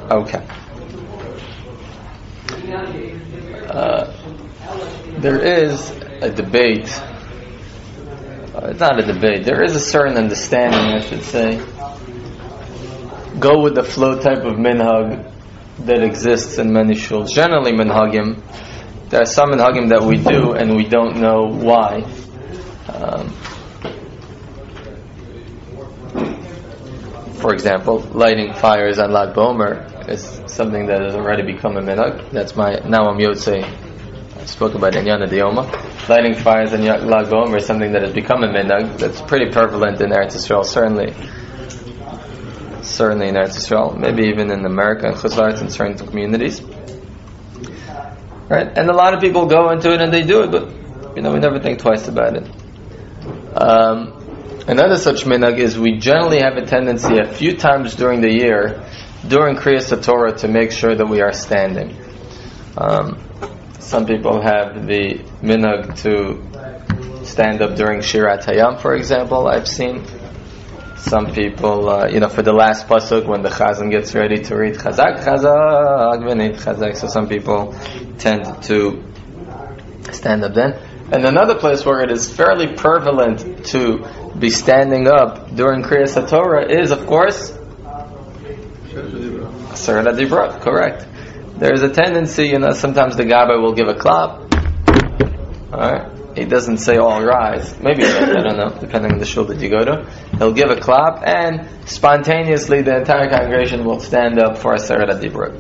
Okay. There is a debate. It's not a debate. There is a certain understanding, I should say. Go with the flow type of minhag that exists in many shuls. Generally, minhagim. There are some minhagim that we do and we don't know why. For example, lighting fires on Lag BaOmer is something that has already become a minhag. That's now I'm Yotzei. I spoke about Inyana Dioma. Lighting fires on Lag BaOmer is something that has become a minhag. That's pretty prevalent in Eretz Yisrael, certainly in Eretz Yisrael, maybe even in America and Chutz La'aretz in certain communities. Right? And a lot of people go into it and they do it, but we never think twice about it. Another such minhag is we generally have a tendency a few times during the year, during Kriyas HaTorah, to make sure that we are standing. Some people have the minhag to stand up during Shirat Hayam, for example, I've seen. Some people, for the last pasuk, when the chazan gets ready to read Chazak, Chazak, V'neit Chazak, so some people tend to stand up then. And another place where it is fairly prevalent to be standing up during Kriyas HaTorah is, of course, Aseret HaDibrot, correct. There is a tendency, sometimes the Gabbai will give a clap. Alright. He doesn't say all rise. Maybe he does, I don't know, depending on the shul that you go to. He'll give a clap and spontaneously the entire congregation will stand up for Aseret HaDibrot.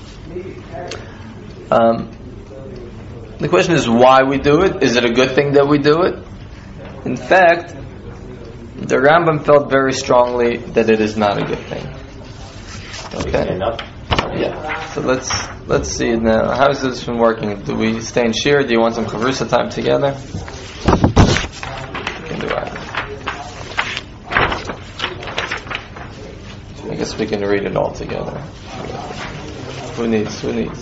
The question is why we do it. Is it a good thing that we do it? In fact, the Rambam felt very strongly that it is not a good thing. Okay? Yeah. So let's see it now. How is this been working? Do we stay in Shir? Do you want some Chavrusa time together? We can do either. I guess we can read it all together. Who needs?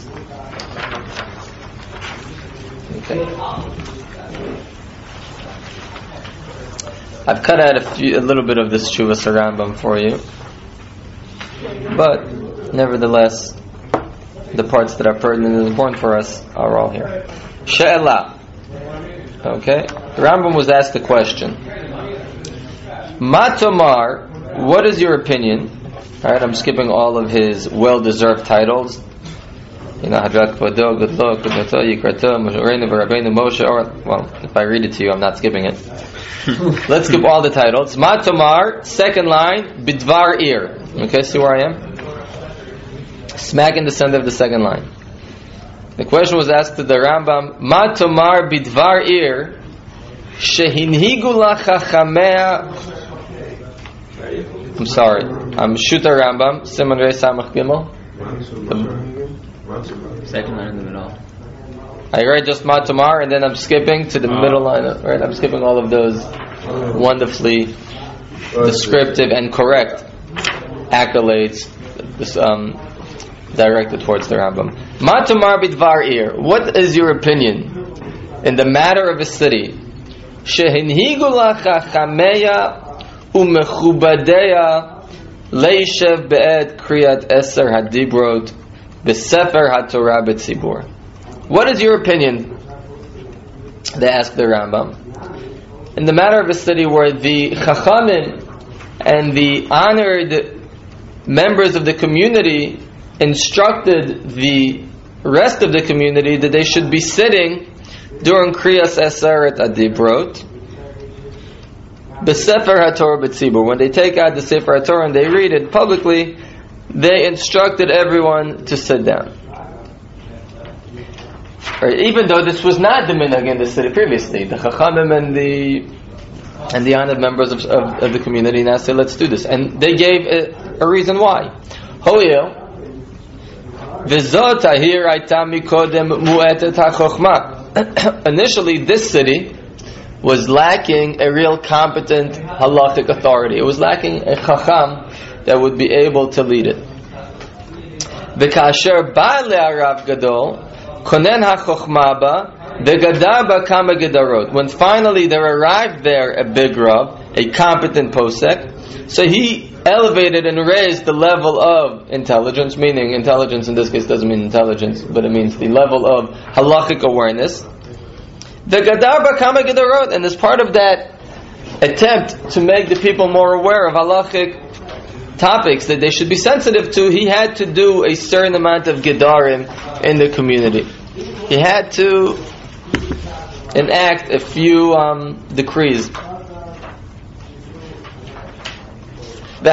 Okay. I've cut out a little bit of this Shuvas Rambam for you, but nevertheless, the parts that are pertinent and important for us are all here. She'elah. Okay? Rambam was asked a question. Matomar, what is your opinion? Alright, I'm skipping all of his well-deserved titles. Hadrat Kvodo, Good Luck, Good Nato, Yikrato, Moshe Rabbeinu, Moshe, well, if I read it to you, I'm not skipping it. Let's skip all the titles. Matomar, second line, Bidvar Ir. Okay, see where I am? Smack in the center of the second line. The question was asked to the Rambam, Ma tomar bidvar ir shehinhigu la chachamea. I'm sorry, I'm Shuta Rambam, Siman Rei Samach Gimel. Second line in the middle. I write just Ma tomar and then I'm skipping to the middle line. Right, I'm skipping all of those wonderfully descriptive and correct accolades. This, directed towards the Rambam. Matumar bidvar ir. What is your opinion in the matter of a city? Shehinhigu la chachameya umechubadeya leishev be'ed kriyat eser hadibrot besefer haTorah betzibur. What is your opinion? They asked the Rambam. In the matter of a city where the chachamim and the honored members of the community instructed the rest of the community that they should be sitting during Kriyas Eseret Adibrot B'Sefer HaTorah B'Tzibur. When they take out the Sefer HaTorah and they read it publicly, they instructed everyone to sit down. Right, even though this was not the minhag in the city previously, the Chachamim and the honored members of the community now say, let's do this. And they gave a reason why. Ho'il initially, this city was lacking a real competent halachic authority. It was lacking a chacham that would be able to lead it. V'kasher ba le'arav gadol konen ha'chochma ba v'gadar ba kama gedarot. When finally there arrived there a big rav, a competent posek, so he elevated and raised the level of intelligence, meaning intelligence in this case doesn't mean intelligence, but it means the level of halachic awareness. The gadar bakama gedarot, and as part of that attempt to make the people more aware of halachic topics that they should be sensitive to, he had to do a certain amount of gedarim in the community. He had to enact a few decrees. The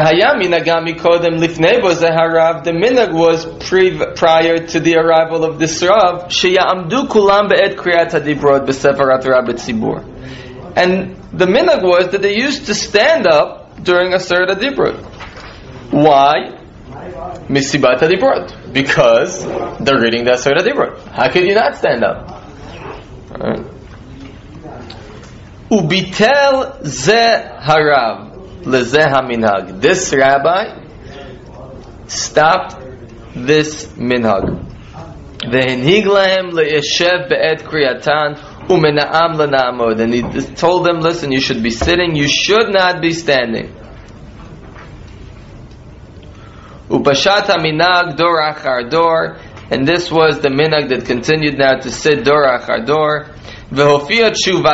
minhag was prior to the arrival of this Rav, sheyamdu kulam be'et kriyat hadibrot b'sefer Torah b'tzibur. And the minhag was that they used to stand up during Aseret HaDibrot. Why? Misibat HaDibrot. Because they're reading the Aseret HaDibrot. How could you not stand up? Right. Ubitel ze harav leze haminhag. This rabbi stopped this minhag. Ve'henhig lahem le'yeshev be'et kriyatan u'mena'am lena'amod. And he told them, listen, you should be sitting, you should not be standing. Upashat haminhag dor achar dor. And this was the minhag that continued now to sit dor achar dor. And he had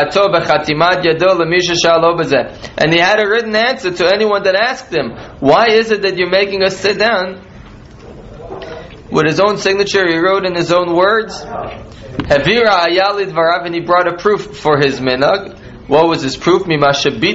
a written answer to anyone that asked him, why is it that you're making us sit down? With his own signature, he wrote in his own words, and he brought a proof for his minhag. What was his proof? The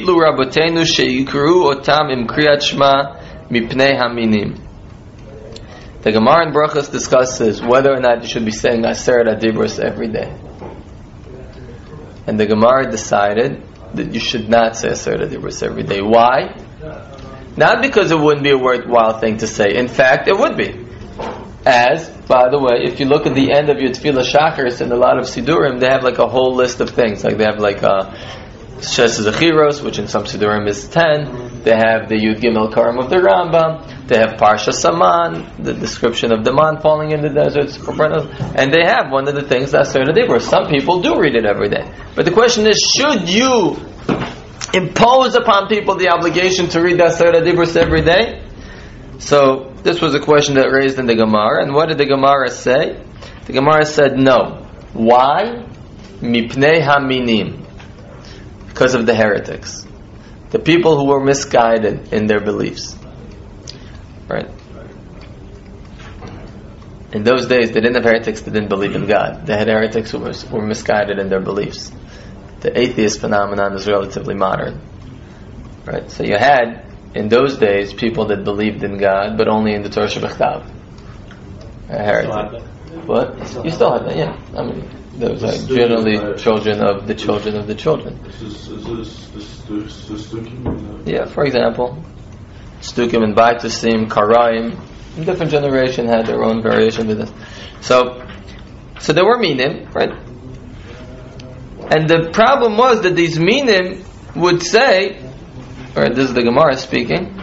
Gemara in Brachos discusses whether or not you should be saying Aseret HaDibros every day. And the Gemara decided that you should not say Aseret HaDibros every day. Why? Not because it wouldn't be a worthwhile thing to say. In fact, it would be. As, by the way, if you look at the end of your Tefillah Shacharis in a lot of Sidurim, they have like a whole list of things. Like they have like Shes Zechiros, which in some Sidurim is 10. They have the Yud Gimel Karam of the Rambam. They have Parsha Saman, the description of the man falling in the desert, and they have one of the things that's Aseret HaDibros. Some people do read it every day. But the question is, should you impose upon people the obligation to read the Aseret HaDibros every day? So, this was a question that raised in the Gemara, and what did the Gemara say? The Gemara said no. Why? Mipnei haminim. Because of the heretics. The people who were misguided in their beliefs. Right? In those days, they didn't have heretics that didn't believe in God. They had heretics who were misguided in their beliefs. The atheist phenomenon is relatively modern. Right? So you had, in those days, people that believed in God, but only in the Torah Shebechtav. A heretic. What? You still have that, yeah. I mean, those are generally children of the children of the children. Yeah, for example, Stukim and Baitusim, Karaim, different generation had their own variation with this. So there were minim, right? And the problem was that these minim would say, or this is the Gemara speaking,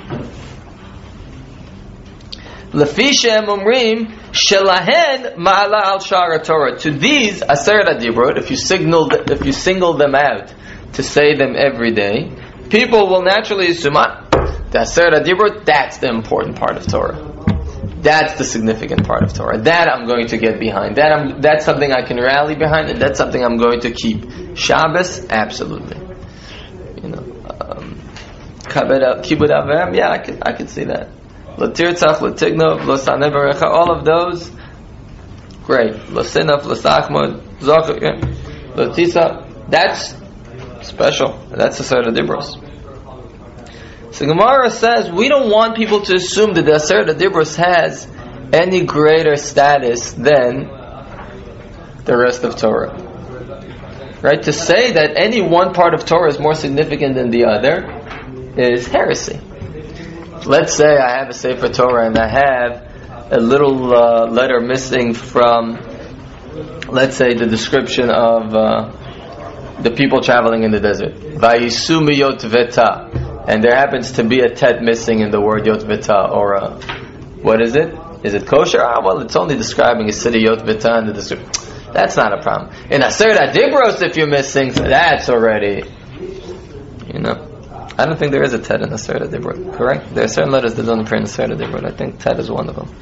Lefishem umrim shelahen ma'ala al shara Torah. To these Aseret HaDibrot, if you single them out to say them every day, people will naturally assume the Aseret HaDibrot, that's the important part of Torah. That's the significant part of Torah. That I'm going to get behind. That's something I can rally behind, and that's something I'm going to keep. Shabbos, absolutely. You know, Kibbud Avram, yeah, I could see that. L'tirtzach, l'tignov, l'saneh v'recha, all of those, great. L'sinaf, l'sachmod, zocher, l'tisa, that's special. That's the Aseret HaDibros. So Gemara says, we don't want people to assume that the Aseret HaDibros has any greater status than the rest of Torah. Right? To say that any one part of Torah is more significant than the other is heresy. Let's say I have a Sefer Torah and I have a little letter missing from, let's say, the description of the people traveling in the desert. Vayisu miyot veta. And there happens to be a tet missing in the word Yot Vita, or what is it? Is it kosher? Well, it's only describing a city Yot Vita in the description. That's not a problem. In Aseret HaDibros, if you're missing, that's already, I don't think there is a tet in the Aseret Dibrot, correct? There are certain letters that don't appear in the Aseret Dibrot. I think tet is one of them.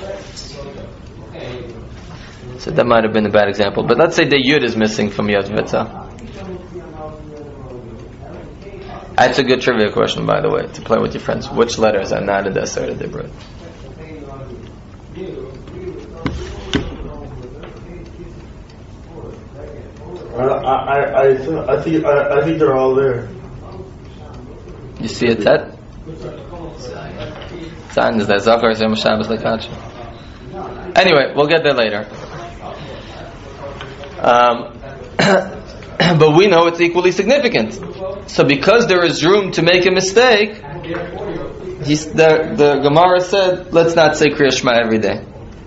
So that might have been a bad example. But let's say the Yud is missing from Yod V'Tzah. That's a good trivia question, by the way, to play with your friends. Which letters are not in the Aseret Dibrot? I think they're all there. You see a tet? Sign is that Zachar Yom Shabbos Lekachi. Anyway, we'll get there later. But we know it's equally significant. So because there is room to make a mistake, the Gemara said, let's not say Kriya Shema every day.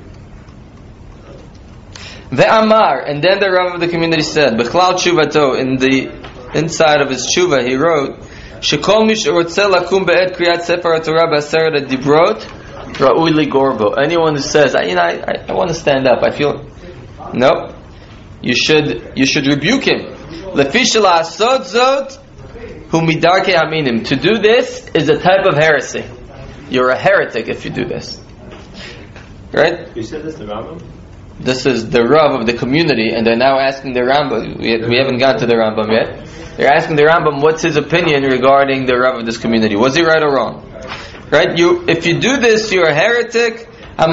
Ve'amar, and then the Rav of the community said, B'chlal Tshuvato, in the inside of his tshuva, he wrote, Shekol mish rotzeh lakum be'ed kriyat sefer HaTorah b'aseret hadibrot ra'ui li gorbo. Anyone who says, I want to stand up, I feel, no, you should rebuke him. Lefi shel zot hu midarkei aminim. To do this is a type of heresy. You're a heretic if you do this. Right? You said this to Rambam? This is the Rav of the community, and they're now asking the Rambam. We haven't got to the Rambam yet. They're asking the Rambam what's his opinion regarding the Rav of this community. Was he right or wrong? Right? If you do this, you're a heretic. You're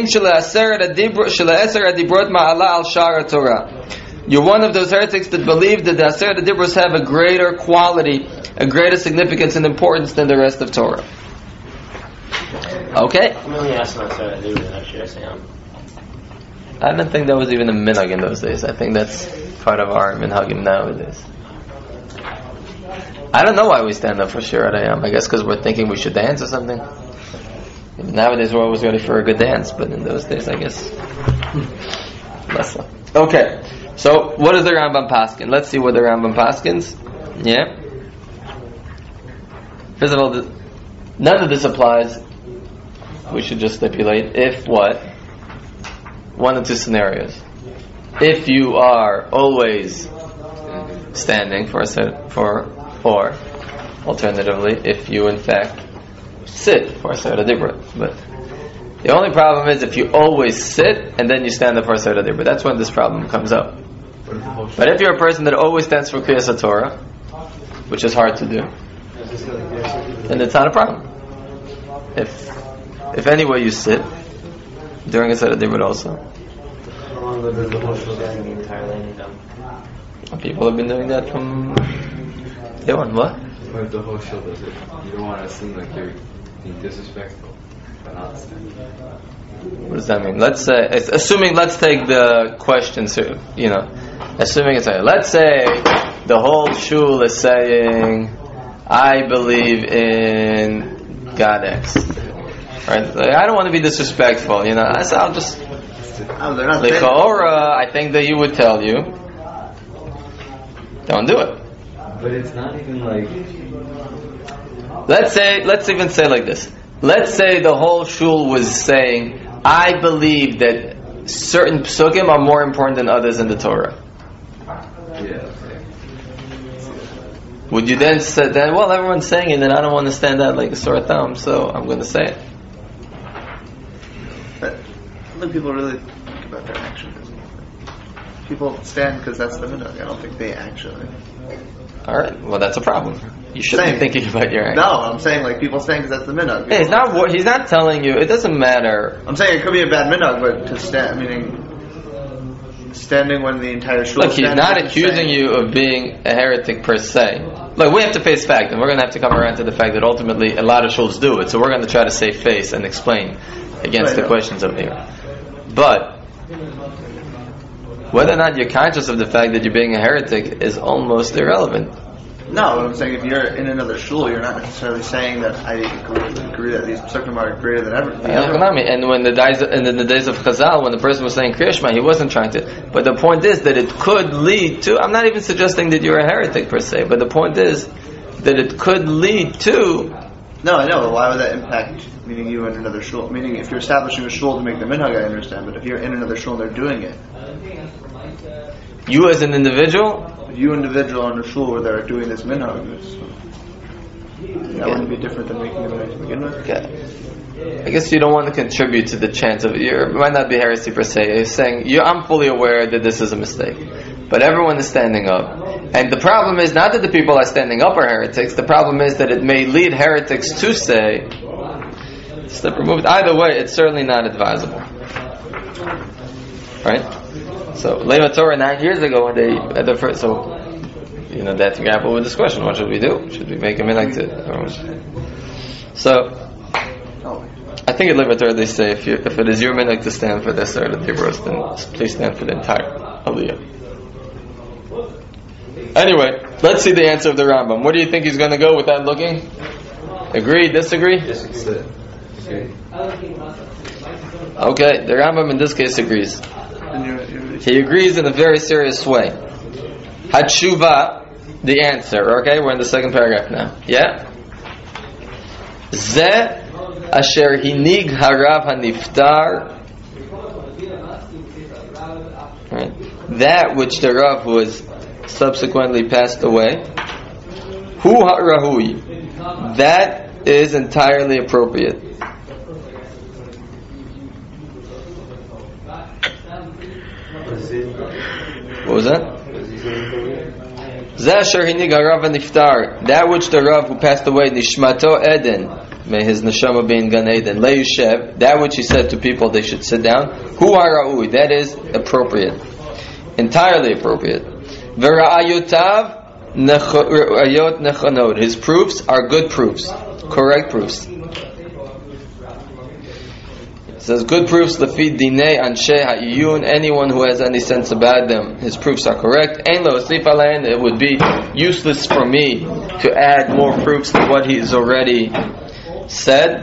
one of those heretics that believe that the Aseret HaDibros have a greater quality, a greater significance and importance than the rest of Torah. Okay? I'm only asking Aseret HaDibros, not Shir Hasayam. I don't think that was even a minhag in those days. I think that's part of our minhagim nowadays. I don't know why we stand up for Shirat Hayam. I guess because we're thinking we should dance or something. Nowadays we're always ready for a good dance, but in those days I guess less so. Okay, so what is the Rambam Paskin? Let's see what the Rambam Paskins. Yeah. First of all, none of this applies. We should just stipulate if what? One of two scenarios. If you are always standing or alternatively, if you in fact sit for Aseret HaDibros. But the only problem is if you always sit and then you stand up for Aseret HaDibros. That's when this problem comes up. But if you're a person that always stands for Kriyas HaTorah, which is hard to do, then it's not a problem. If anyway you sit during Aseret HaDibros also. How long ago did the whole show the entire landing done? People have been doing that from day one. What? What the whole show does it? You don't want to seem like you're being disrespectful, but not standing. What does that mean? Let's say, let's take the question, assuming it's let's say the whole shul is saying, I believe in God X. Right? Like, I don't want to be disrespectful, I'll just L'chaora, I think that you would tell you, don't do it. But it's not even like. Let's even say like this. Let's say the whole shul was saying, I believe that certain psukim are more important than others in the Torah. Yeah. Okay. Would you then say that? Well, everyone's saying it, and I don't want to stand out like a sore thumb, so I'm going to say it. But I don't think people really think about their actions. People stand because that's the minhag. I don't think they actually. All right. Well, that's a problem. You should be thinking about your action. No, I'm saying like people stand because that's the minhag. Hey, he's not telling you. It doesn't matter. I'm saying it could be a bad minhag, but to stand, meaning standing when the entire shul. Look, he's not accusing you of being a heretic per se. Look, we have to face fact, and we're going to have to come around to the fact that ultimately a lot of shuls do it. So we're going to try to save face and explain against the questions over here. But whether or not you're conscious of the fact that you're being a heretic is almost irrelevant. No, what I'm saying, if you're in another shul, you're not necessarily saying that I agree that these psukim are greater than ever. And when in the days of Chazal, when the person was saying Kriya Shema, he wasn't trying to. But the point is that it could lead to. I'm not even suggesting that you're a heretic per se, but the point is that it could lead to. No, I know. But why would that impact? Meaning you in another shul. Meaning if you're establishing a shul to make the minhag, I understand. But if you're in another shul and they're doing it, you as an individual. You individual in a shul where they're doing this minhag. That wouldn't be different than making a minhag to begin with. Okay. I guess you don't want to contribute to the chance of it might not be heresy per se. You're saying I'm fully aware that this is a mistake, but everyone is standing up, and the problem is not that the people are standing up are heretics. The problem is that it may lead heretics to say step removed. Either way, it's certainly not advisable, right? So Lema Torah 9 years ago when they at the first they had to grapple with this question: what should we do? Should we make a minhag to? So. I think at Levator they say if it is your minhag to stand for this or the Dibros, then please stand for the entire Aliyah. Anyway, let's see the answer of the Rambam. What do you think he's going to go without looking? Agree? Disagree? Disagree. Okay, the Rambam in this case agrees. He agrees in a very serious way. Hatshuva, the answer. Okay, we're in the second paragraph now. Yeah? Zeh Asher hinig harav haniftar, right? That which the Rav who has subsequently passed away, hu harahui, that is entirely appropriate. What was that? Zeh Asher hinig harav haniftar, that which the Rav who passed away, nishmato eden, may his neshama be in Gan Eden. Le'yushev, that which he said to people they should sit down. Hu ha'ra'ui, that is appropriate, entirely appropriate. V'ra'ayotav ra'ayot nechanot, his proofs are good proofs, correct proofs. It says good proofs. Lefi dinei anshe ha'iyun, anyone who has any sense about them, his proofs are correct. Ein lo osif alein, it would be useless for me to add more proofs to what he's already said.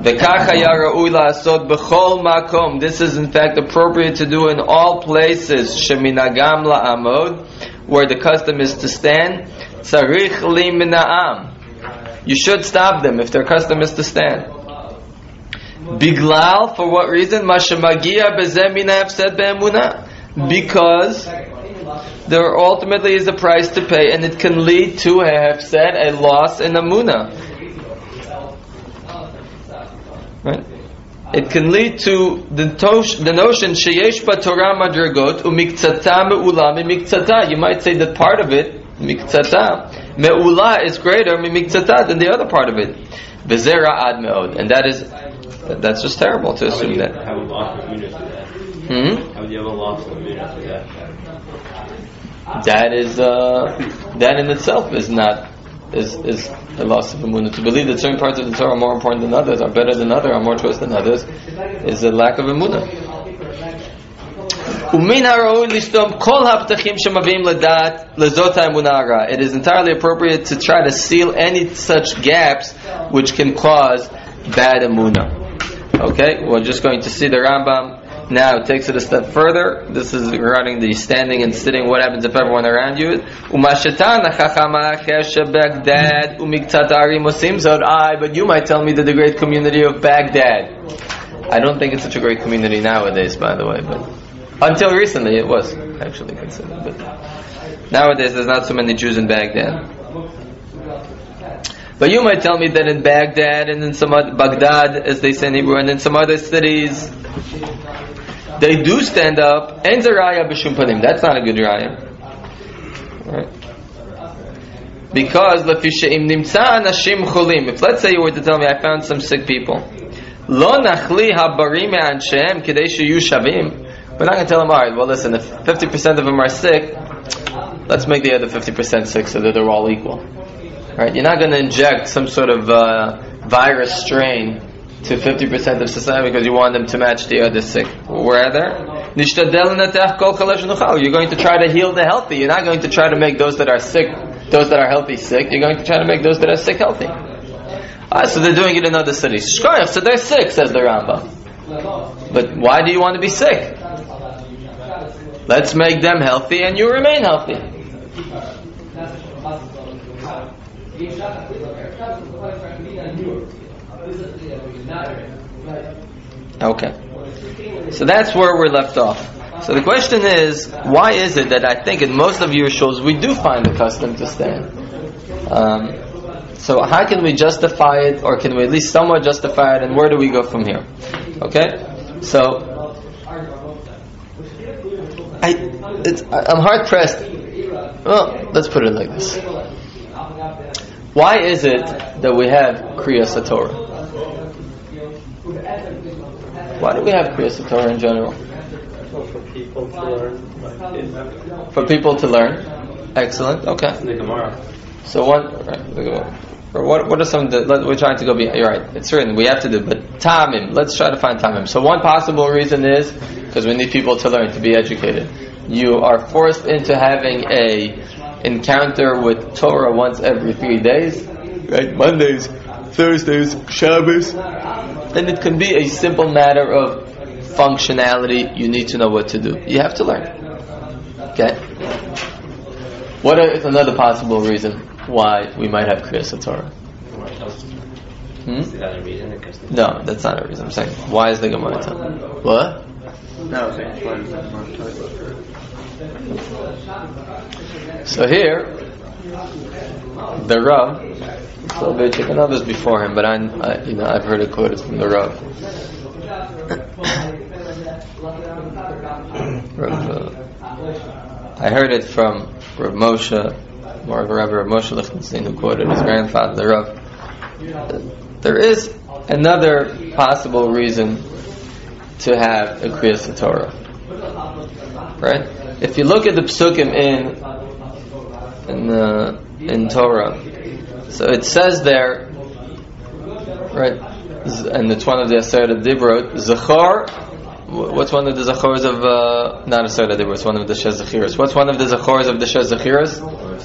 This is in fact appropriate to do in all places. Sheminagam la'amod, where the custom is to stand. Tzarich li mina'am, you should stop them if their custom is to stand. Biglal, for what reason? Mashamagia bezeh mina hafsed be'emunah, because there ultimately is a price to pay, and it can lead to a hafsed, a loss in emunah. Right? It can lead to the notion sheyesh ba Torah madragot umiktzata me'ula mimiktzata. You might say that part of it, miktzata me'ula, is greater mimiktzata than the other part of it. V'zera ad me'od, and that's just terrible to assume that. How would you have a loss of immunity to that? How would you have a loss of immunity to that? That in itself is not. Is a loss of emunah. To believe that certain parts of the Torah are more important than others, are better than others, are more choice than others, is a lack of emunah. It is entirely appropriate to try to seal any such gaps which can cause bad emunah. Okay, we're just going to see the Rambam now takes it a step further. This is regarding the standing and sitting. What happens if everyone around you? But you might tell me that the great community of Baghdad. I don't think it's such a great community nowadays, by the way, but until recently it was actually considered. But nowadays there's not so many Jews in Baghdad. But you might tell me that in Baghdad and in some other, Baghdad, as they say in Hebrew, and in some other cities, they do stand up. En zeraya b'shum panim. That's not a good raya, right? Because lefisheim nimtza anashim cholim. If let's say you were to tell me I found some sick people, lo nachli habarim me'anshem kedei sheyu shavim. We're not going to tell them, all right, well listen, if 50% of them are sick, let's make the other 50% sick so that they're all equal. Right? You're not going to inject some sort of virus strain to 50% of society because you want them to match the other sick. Rather, you're going to try to heal the healthy. You're not going to try to make those that are sick, those that are healthy sick. You're going to try to make those that are sick healthy. So they're doing it in other cities. So they're sick, says the Rambam. But why do you want to be sick? Let's make them healthy and you remain healthy. Okay. So that's where we're left off. So the question is, why is it that I think in most of your shows we do find the custom to stand? So how can we justify it, or can we at least somewhat justify it, and where do we go from here? Okay? So, I'm hard pressed. Well, let's put it like this. Why is it that we have Kriyas HaTorah? Why do we have Kriyas HaTorah in general? For people to learn. For people to learn. Excellent. Okay. The Gemara. So what are some? We're trying to go. You're right. It's certain we have to do. But tamim. Let's try to find tamim. So one possible reason is because we need people to learn, to be educated. You are forced into having a encounter with Torah once every 3 days, right? Mondays, Thursdays, Shabbos, and it can be a simple matter of functionality. You need to know what to do. You have to learn. Okay. What is another possible reason why we might have Kriyas HaTorah? Is that a reason? No, that's not a reason. I'm saying, why is the Gemara telling? What? No, thank you. So here, the Rav, so they took others before him, but I've heard it quoted from the Rav. I heard it from Rav Moshe, more of a Rabbi Rav Moshe Lichtenstein, who quoted his grandfather, the Rav. There is another possible reason to have a Kriyas HaTorah, right? If you look at the psukim in Torah, so it says there, right? And it's one of the Aseret Dibrot, Zachor. What's one of the Zachors of not Aseret Dibrot? It's one of the Shezachiras. What's one of the Zachors of the Shezachiras?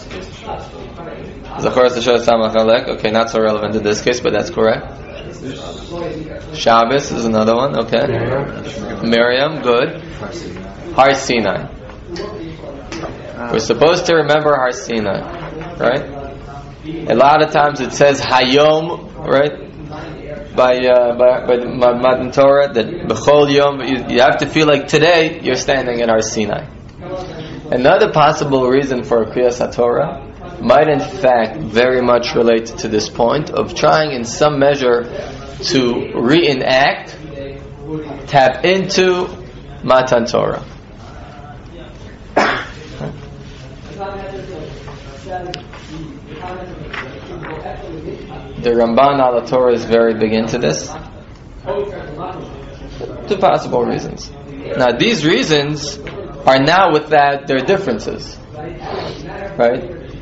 Zachor the Shez Samach Alek. Okay, not so relevant in this case, but that's correct. Shabbos is another one. Okay, Miriam, good. Har Sinai. We're supposed to remember Har Sinai, right? A lot of times it says Hayom, right? By the Matan Torah, that B'chol Yom, you have to feel like today you're standing at Har Sinai. Another possible reason for Kriyas HaTorah might in fact very much relate to this point of trying in some measure to reenact, tap into Matan Torah. The Ramban al Torah is very big into this. Two possible reasons. Now these reasons are now without their differences, right?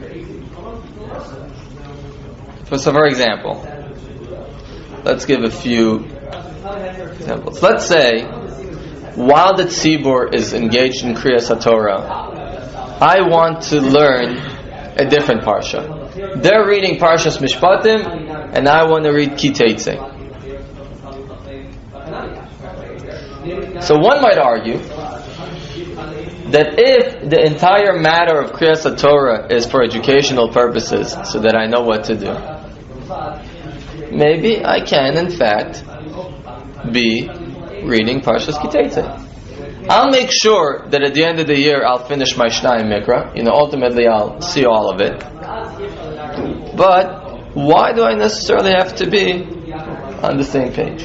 So for example, let's give a few examples. Let's say while the tzibur is engaged in Kriyas HaTorah, I want to learn a different parsha. They're reading Parshas Mishpatim, and I want to read Kiteitzei. So one might argue that if the entire matter of Kriyas HaTorah is for educational purposes, so that I know what to do, maybe I can in fact be reading Parshas Kiteitzei. I'll make sure that at the end of the year I'll finish my Shnayim Mikra. Ultimately I'll see all of it. But why do I necessarily have to be on the same page?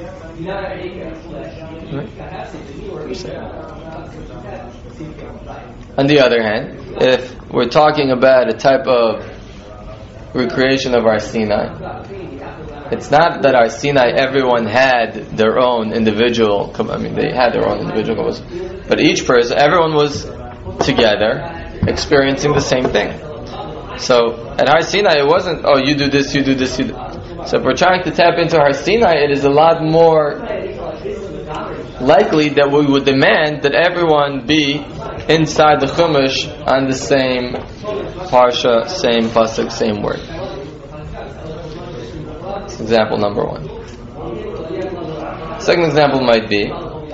On the other hand, if we're talking about a type of recreation of Har Sinai, it's not that Har Sinai everyone had their own individual, they had their own individual goals, but each person, everyone was together experiencing the same thing. So at Har Sinai it wasn't, oh, you do this, you do this, you do. So if we're trying to tap into Har Sinai, it is a lot more likely that we would demand that everyone be inside the Chumash on the same parsha, same pasuk, same word. That's example number one. Second example might be,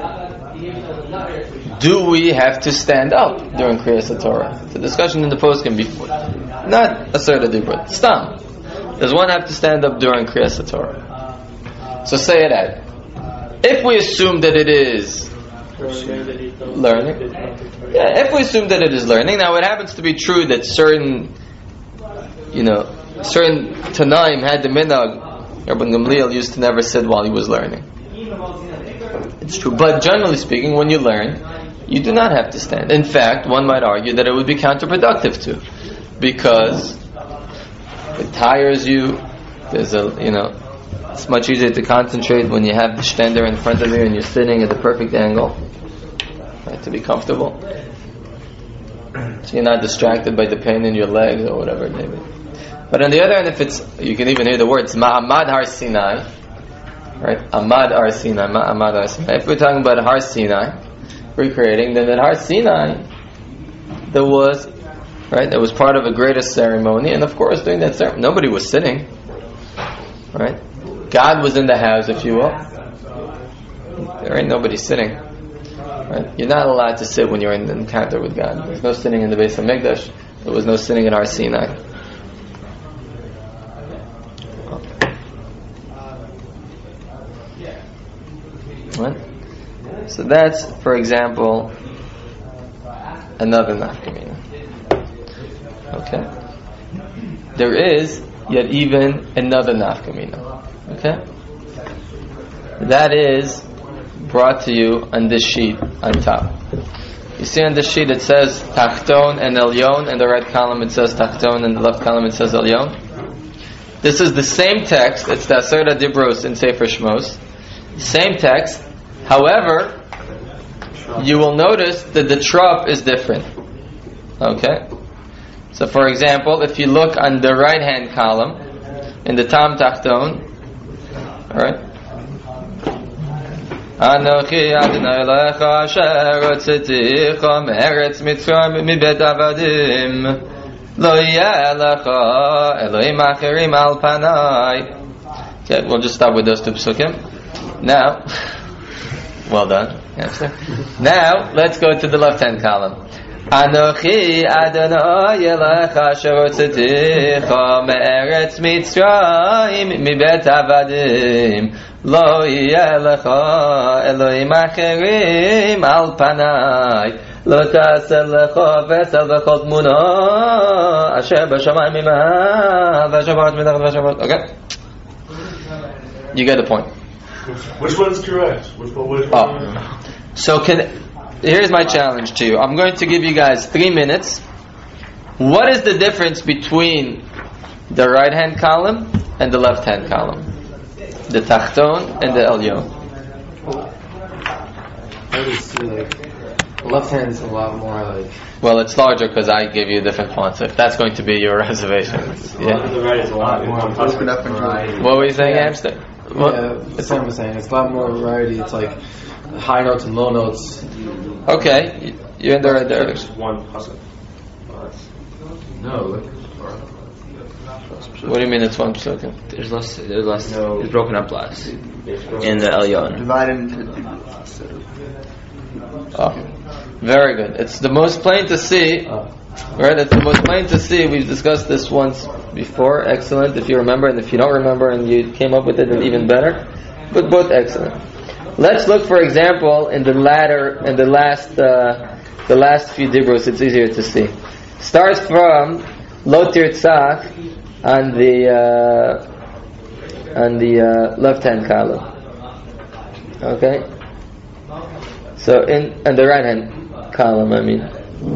do we have to stand up during Kriyas HaTorah? The discussion in the post can be not Aseret Dibrot, Stam. Does one have to stand up during Kriyas HaTorah? So say it out. If we assume that it is learning, if we assume that it is learning, now it happens to be true that certain certain Tanaim had the minhag. Rabbi Gamliel used to never sit while he was learning. It's true, but generally speaking, when you learn, you do not have to stand. In fact, one might argue that it would be counterproductive too, because it tires you. There's it's much easier to concentrate when you have the stender in front of you and you're sitting at the perfect angle, right, to be comfortable. So you're not distracted by the pain in your legs or whatever it may be. But on the other hand, you can even hear the words Ma'amad Har Sinai, right? Amad Har Sinai, Ma'amad Har Sinai. If we're talking about Har Sinai, recreating, then at Har Sinai there was part of a greater ceremony, and of course during that ceremony nobody was sitting, right? God was in the house, if you will. There ain't nobody sitting, right? You're not allowed to sit when you're in an encounter with God. There's no sitting in the Beis HaMikdash. There was no sitting in Har Sinai. Right? So that's, for example, another nafkamina. Okay? There is yet even another nafkamina. Okay? That is brought to you on this sheet on top. You see on this sheet it says Tachton and Elyon, in the right column it says Tachton, and the left column it says Elyon. This is the same text, it's the Aseret Dibros in Sefer Shmos. Same text. However, you will notice that the trop is different. Okay? So for example, if you look on the right hand column, in the Tam Tachton, alright? Anochi Adonai Elohecha asher hotzeticha me'eretz Mitzrayim mibet avadim lo yeh lecha Elohim acherim al panai. Okay, we'll just stop with those two psukim. Now, well done. Now, let's go to the left-hand column. Anochi Adonai Elohecha asher hotzeticha me'eretz Mitzrayim mibet avadim lo yeh lecha Elohim acherim al panai lo ta'aseh lecha v'esel v'chol tmuna asher b'shamayim imah v'asher b'aretz mitachas v'asher b'aretz. Okay? You get the point. Which one's correct? Which one? So here's my challenge to you. I'm going to give you guys 3 minutes. What is the difference between the right hand column and the left hand column? The Tachton and the Elyon. I just see the left hand's a lot more Well, it's larger because I gave you a different font. So if that's going to be your reservation, yeah. The right is a lot more. What were you saying, Amster? That's what I'm saying. It's a lot more variety. It's like high notes and low notes. Okay, you're in the right there. Just one pasuk. No. What do you mean it's one psukim? There's less. No. It's broken up less in the Elyon. Divided into. Oh, very good. It's the most plain to see. Right? It's the most plain to see. We've discussed this once before. Excellent. If you remember, and if you don't remember, and you came up with it, then even better. But both excellent. Let's look, for example, in the last few dibros. It's easier to see. Starts from Lo Tirtzach on the left-hand column. Okay. So on the right-hand column, I mean.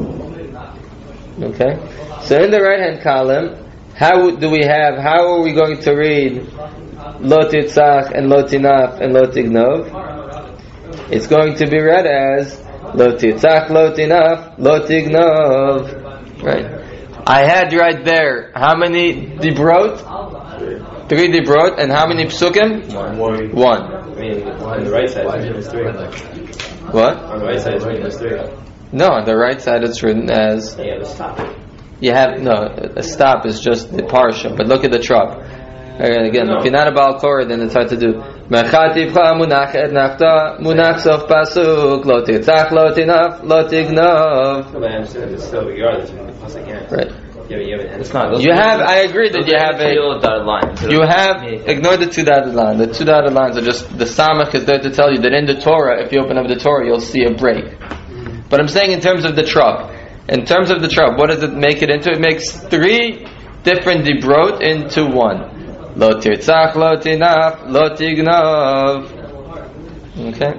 Okay. So in the right-hand column, how are we going to read Lo Tirtzach and Lo Tinaf and Lo Tignov? It's going to be read as Lo Tirtzach, Lo Tinaf, Lo Tignov. Right? I had right there how many dibrot? 3 dibrot, and how many psukim? 1. I mean, on the right side it's 3. What? On the right side it's written as 3. No, on the right side it's written as. Yeah, the stop. You have a stop is just the parsha, but look at the trop. Again, if you're not a Baal Korah, then it's hard to do. Mechativcha munach et nachta munach sof pasuk lo tirtzach lo tinaf lo tignov. No, but I understand it's still you are the pasuk again. Right. It's not. You have. I agree that you have a. dotted line. You have. Ignore the 2 dotted lines. The 2 dotted lines are just the samach is there to tell you that in the Torah, if you open up the Torah, you'll see a break. But I'm saying in terms of the trop. In terms of the trop, what does it make it into? It makes 3 different dibrot into one. Lo tirtzach, lo tinaf, lo tignov. Okay.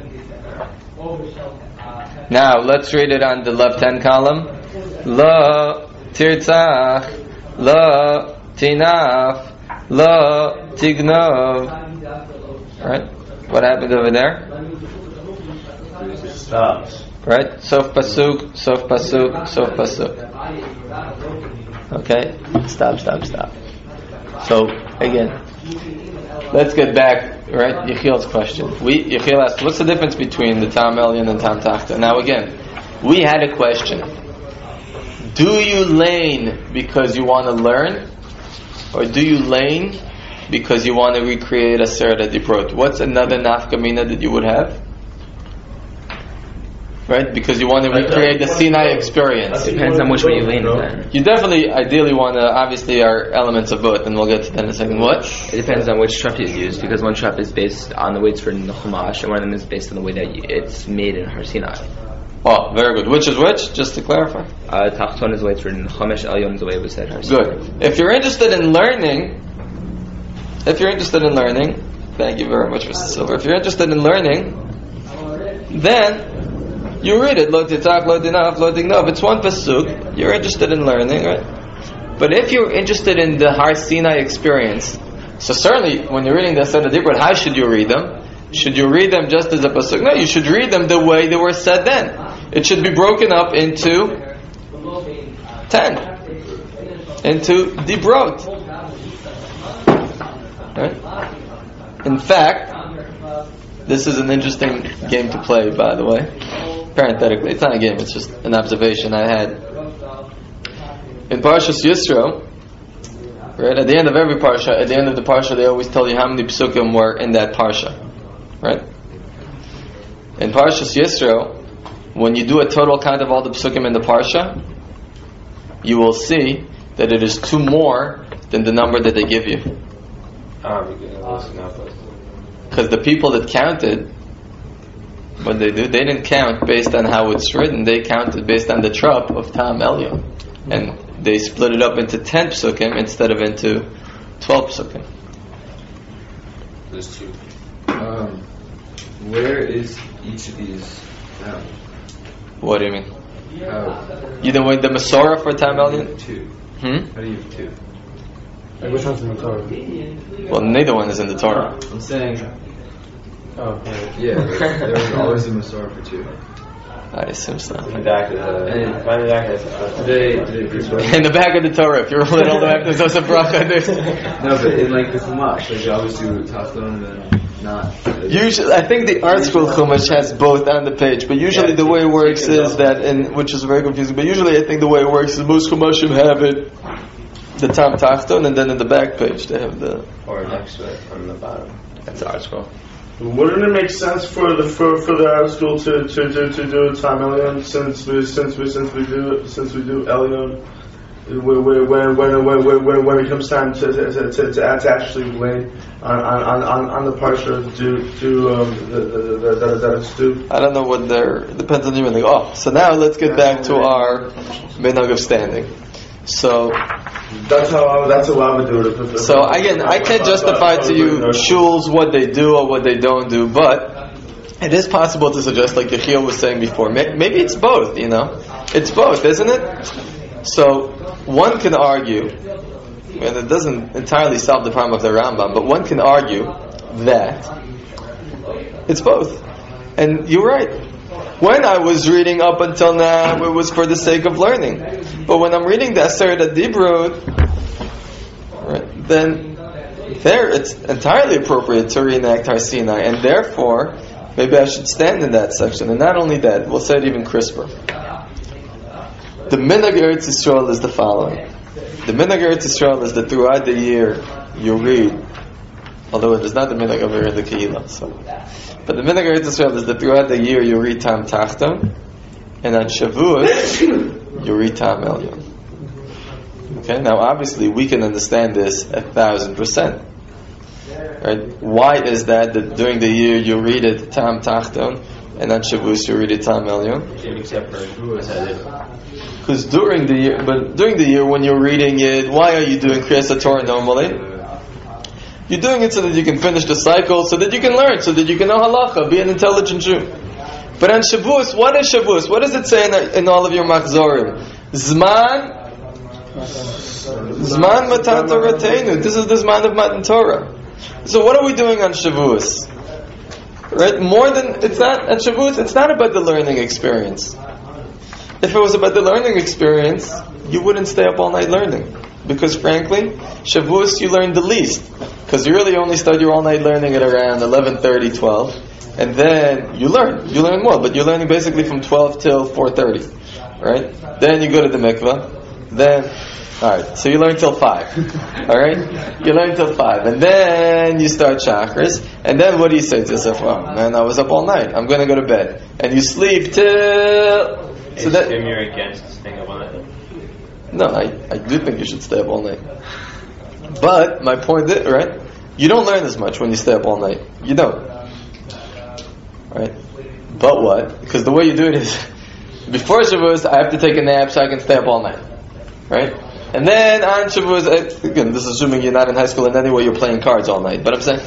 Now let's read it on the left-hand column. Lo tirtzach, lo tinaf, lo tignov. Right? What happened over there? Stops. Right? Sof pasuk, sof pasuk, sof pasuk. Okay? Stop. So, again, let's get back, right? Yechiel's question. Yechiel asked, what's the difference between the Tam Elyon and Tam Tachta? Now again, we had a question. Do you lane because you want to learn? Or do you lane because you want to recreate a Aseret Dibrot? What's another nafkamina that you would have? Right? Because you want to recreate the Sinai experience. Depends on which way you lean then. You definitely, ideally want to, obviously are elements of both, and we'll get to that in a second. What? It depends on which trap you use, because one trap is based on the way it's written in the Chumash, and one of them is based on the way that it's made in Har Sinai. Oh, very good. Which is which? Just to clarify. Tachton is the way it's written in Chumash, Elyon is the way it was said in Har Sinai. Good. If you're interested in learning, thank you very much, Mr. Silver. If you're interested in learning, then you read it, lo titach, lo dinaf, lo dignov. It's one pasuk. You're interested in learning, right? But if you're interested in the Har Sinai experience, so certainly when you're reading the Aseret Dibrot, how should you read them? Should you read them just as a pasuk? No, you should read them the way they were said then. It should be broken up into 10, into Dibrot. Right? In fact, this is an interesting game to play, by the way. Parenthetically, it's not a game, it's just an observation I had. In Parshas Yisro, right, at the end of every Parsha, at the end of the Parsha, they always tell you how many psukim were in that Parsha. Right? In Parshas Yisro, when you do a total count of all the psukim in the Parsha, you will see that it is 2 more than the number that they give you. Because the people that counted, what they do, they didn't count based on how it's written, they counted based on the trup of Tam Elyon. And they split it up into 10 psukim instead of into 12 psukim. There's 2. Where is each of these found? What do you mean? You don't want the Masorah for Tam Elyon? 2. How do you have 2? Which one's in the Torah? Well, neither one is in the Torah. I'm saying... Oh, right. Yeah, there was always a Masorah for 2. I assume so. In the back of the... In the back of the Torah, if you're little, there's also bracha. No, but in like the Chumash, like you always do Tachton and then not. Usually, I think the Art Scroll Chumash has both on the page, but usually the way it works is that, which is very confusing, but usually I think the way it works is most Chumashim have it, the Tam Tachton, and then in the back page they have the... Or next to it, on the bottom. That's the Art Scroll. Wouldn't it make sense for the Arab school to do Tam Elyon since we do Elyon when it comes time to actually lay on the parsha that it's due? I don't know what it depends on you. So now let's get back to our minhag of standing. So that's how I would do it. So again, I can't justify to you shuls what they do or what they don't do, but it is possible to suggest, like Yechiel was saying before, maybe it's both. It's both, isn't it? So one can argue, and it doesn't entirely solve the problem of the Rambam, but one can argue that it's both. And you're right. When I was reading up until now, it was for the sake of learning. But when I'm reading the Aseret Dibrot, right, then there it's entirely appropriate to reenact Har Sinai, and therefore, maybe I should stand in that section. And not only that, we'll say it even crisper. The Minhag Eretz Yisrael is the following. The Minhag Eretz Yisrael is that throughout the year you read, although it is not the Minhag over in the Kehillah. But the Minhag Eretz Yisrael is that throughout the year you read Tam Tachton, and on Shavuot you read Tam Elyon. Okay, now obviously we can understand this 1,000%. Right? Why is that during the year you read it Tam Tachton, and on Shavuos you read it Tam Elyon. Except for Shavuos. Because during the year when you're reading it, why are you doing Kriyas HaTorah normally? You're doing it so that you can finish the cycle, so that you can learn, so that you can know halacha, be an intelligent Jew. But on Shavuos, what is Shavuos? What does it say in all of your machzorim? Zman Matan Toratenu. This is the Zman of Matan Torah. So what are we doing on Shavuos? Right? More than, it's not, at Shavuos, it's not about the learning experience. If it was about the learning experience, you wouldn't stay up all night learning. Because frankly, Shavuos you learn the least. Because you really only start your all night learning at around 11:30, 12. And then you learn more, but you're learning basically from 12 till 4:30. Right? Then you go to the mikvah. Then, alright, so you learn till 5. Alright? You learn till 5. And then you start chakras. And then what do you say to yourself? Oh man, I was up all night. I'm going to go to bed. And you sleep till... So that you're against staying up all night. No, I do think you should stay up all night. But my point is, right? You don't learn as much when you stay up all night. You don't. Right? But what? Because the way you do it is, before Shavuos, I have to take a nap so I can stay up all night. Right? And then on Shavuos, again, this is assuming you're not in high school and anyway you're playing cards all night. But I'm saying,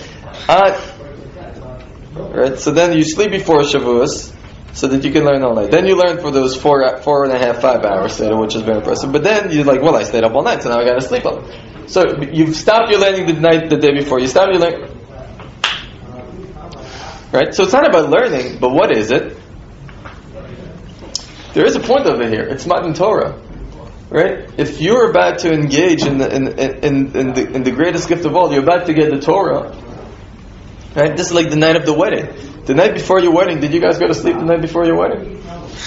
right? So then you sleep before Shavuos, so that you can learn all night. Then you learn for those 4.5, 5 hours later, which is very impressive. But then you're like, well, I stayed up all night, so now I got to sleep all night. So you've stopped your learning the day before. You stopped your learning. Right? So it's not about learning, but what is it? There is a point over here. It's Matan Torah. Right? If you're about to engage in the greatest gift of all, you're about to get the Torah. Right? This is like the night of the wedding. The night before your wedding, did you guys go to sleep the night before your wedding?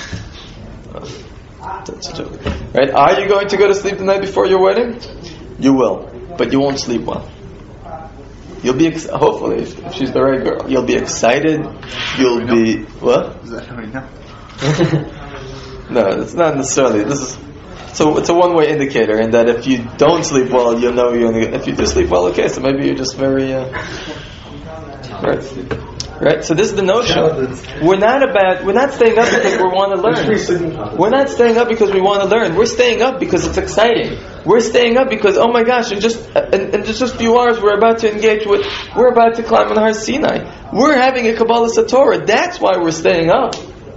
That's a joke. Right? Are you going to go to sleep the night before your wedding? You will, but you won't sleep well. You'll be hopefully, if she's the right girl, you'll be excited. You'll be what? Is that how we know? No, it's not necessarily. So it's a one-way indicator, in that if you don't sleep well, you'll know you're gonna. If you do sleep well, okay, so maybe you're just very. Right? So this is the notion. We're not staying up because we want to learn. We're not staying up because we want to learn. We're staying up because it's exciting. We're staying up because, oh my gosh, in just a few hours we're about to we're about to climb on Har Sinai. We're having a Kabbalah Satorah. That's why we're staying up.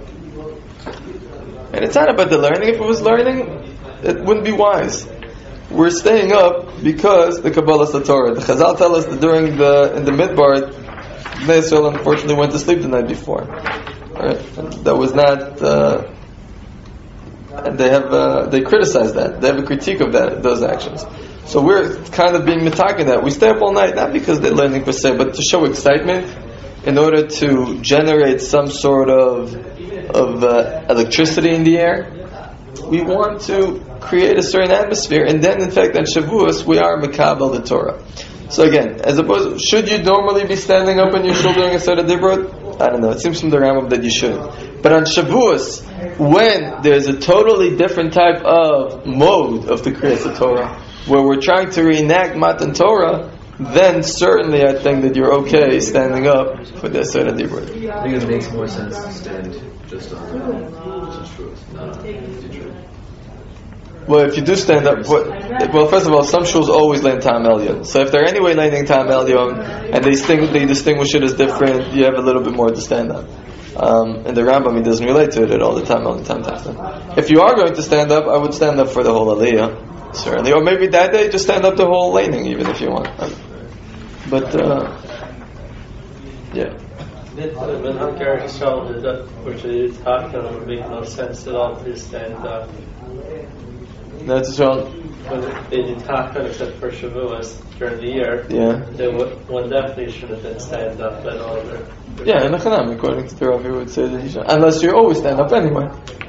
And it's not about the learning. If it was learning, it wouldn't be wise. We're staying up because the Kabbalah Satorah. The Chazal tell us that in the Midbar, Bnei Yisrael unfortunately went to sleep the night before. Right? That was not. They criticize that. They have a critique of those actions. So we're kind of being mitaken that we stay up all night not because they're learning per se, but to show excitement, in order to generate some sort of electricity in the air. We want to create a certain atmosphere, and then in fact on Shavuos we are Mekabel the Torah. So again, as opposed, should you normally be standing up in your shul during a Seder Dibrot? I don't know. It seems from the Rambam that you should. But on Shavuos, when there's a totally different type of mode of the Kriyas HaTorah, where we're trying to reenact Matan Torah, then certainly I think that you're okay standing up for the Seder Dibrot. I think it makes more sense to stand just on Shavuos, not on Detroit. Well, if you do stand up, well, first of all, some shuls always learn Tam Elyon. So if they're anyway learning Tam Elyon, and they distinguish it as different, you have a little bit more to stand up. And the Rambam, he doesn't relate to it at all, the Tam Elyon, Tam Tafta. If you are going to stand up, I would stand up for the whole Aliyah, certainly. Or maybe that day, just stand up the whole laning, even if you want. But, yeah. When Hankar showed that which is talking would make no sense at all to stand up. That's wrong. When they did Hakan except for Shavuos during the year, one definitely should have been stand up at all. Yeah, in Hanam, according to the Rav, you would say that you should, unless you always stand up anyway.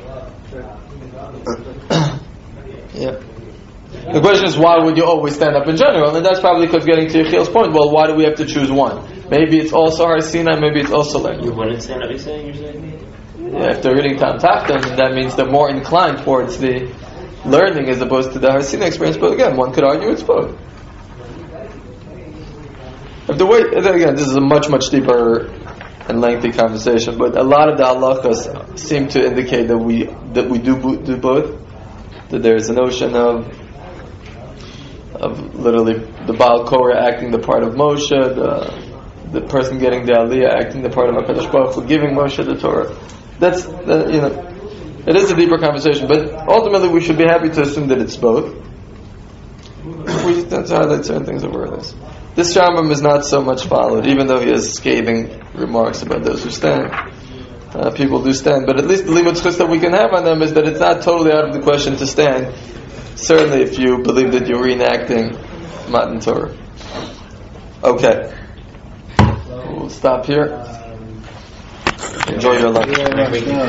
Yeah. The question is, why would you always stand up in general? And that's probably because getting to Yechiel's point, well, why do we have to choose one? Maybe it's also Har Sinai, maybe it's also like you wouldn't stand up, you're saying? Yeah, if they're reading Tam Tafta, that means they're more inclined towards the learning as opposed to the Har Sinai experience. But again, one could argue it's both. If the way, again, this is a much, much deeper and lengthy conversation. But a lot of the halachas seem to indicate that we do both. That there is a notion of literally the Baal Korah acting the part of Moshe, the person getting the Aliyah acting the part of HaKadosh Baruch Hu, giving Moshe the Torah. That's it is a deeper conversation, but ultimately we should be happy to assume that it's both. We have to highlight certain things over this. This Rambam is not so much followed, even though he has scathing remarks about those who stand. People do stand, but at least the limud chus that we can have on them is that it's not totally out of the question to stand. Certainly, if you believe that you're reenacting Matan Torah. Okay, we'll stop here. Enjoy your lunch.